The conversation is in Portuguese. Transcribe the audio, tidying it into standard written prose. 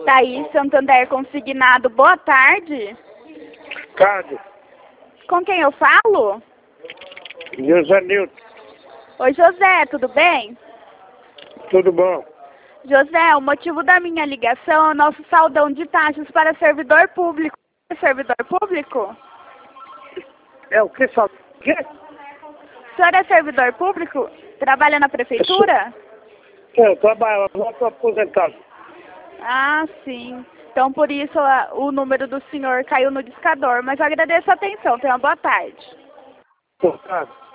Daí, Santander Consignado, boa tarde. Tarde. Com quem eu falo? José Nilton. Oi, José, tudo bem? Tudo bom? José, o motivo da minha ligação é o nosso saldão de taxas para servidor público. É servidor público? É o que só? O quê? O senhor é servidor público? Trabalha na prefeitura? Eu trabalho, eu estou aposentado. Ah, sim. Então, por isso, o número do senhor caiu no discador. Mas eu agradeço a atenção. Tenha uma boa tarde. Boa tarde.